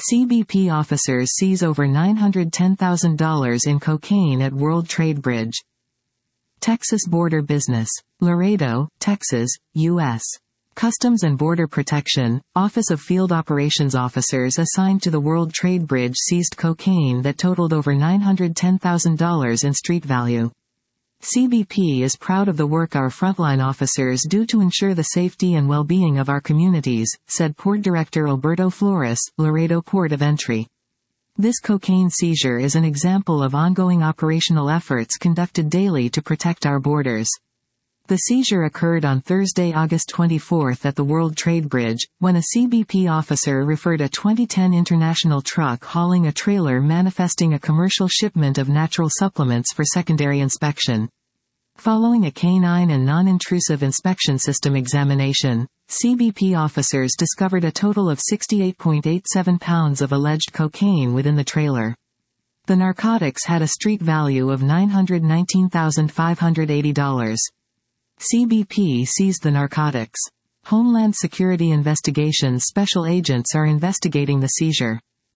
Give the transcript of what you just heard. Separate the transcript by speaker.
Speaker 1: CBP officers seize over $910,000 in cocaine at World Trade Bridge. Texas border business. Laredo, Texas, U.S. Customs and Border Protection, Office of Field Operations officers assigned to the World Trade Bridge seized cocaine that totaled over $910,000 in street value. CBP is proud of the work our frontline officers do to ensure the safety and well-being of our communities, said Port Director Alberto Flores, Laredo Port of Entry. This cocaine seizure is an example of ongoing operational efforts conducted daily to protect our borders. The seizure occurred on Thursday, August 24 at the World Trade Bridge, when a CBP officer referred a 2010 international truck hauling a trailer manifesting a commercial shipment of natural supplements for secondary inspection. Following a canine and non-intrusive inspection system examination, CBP officers discovered a total of 68.87 pounds of alleged cocaine within the trailer. The narcotics had a street value of $919,580. CBP seized the narcotics. Homeland Security Investigations special agents are investigating the seizure.